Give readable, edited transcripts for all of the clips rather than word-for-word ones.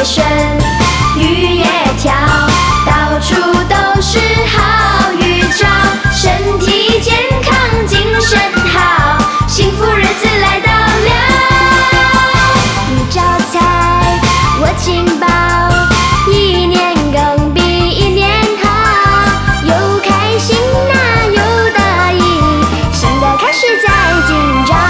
顺，雨也跳，到处都是好预兆，身体健康，精神好，幸福日子来到了。你招财，我进宝，一年更比一年好，又开心啊又得意，新的开始在今朝。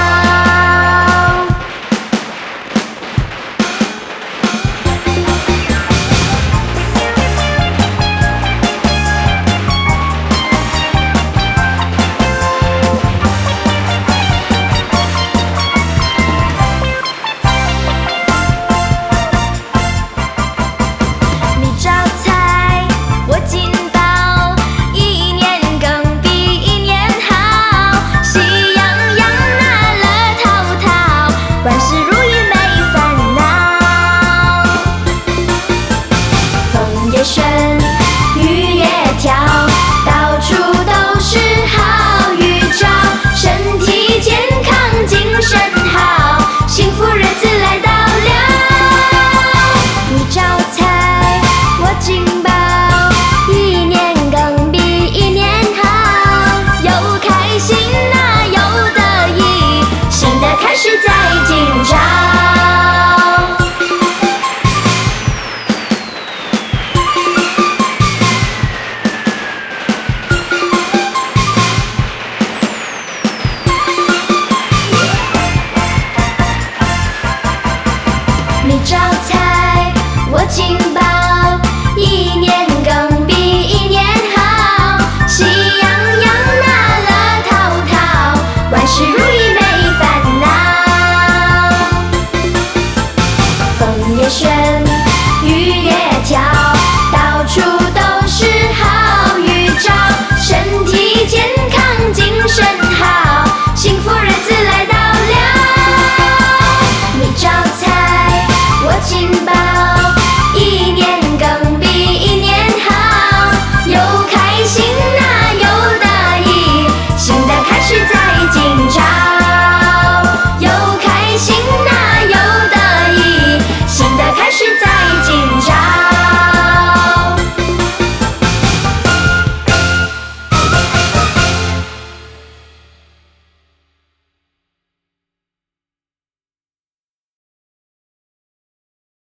顺，雨也跳，到处都是好预兆，身体健康，精神好，幸福日子来到了。你招财，我进宝，一年更比一年好，又开心啊又得意，新的开始在今朝。你招财，我进宝。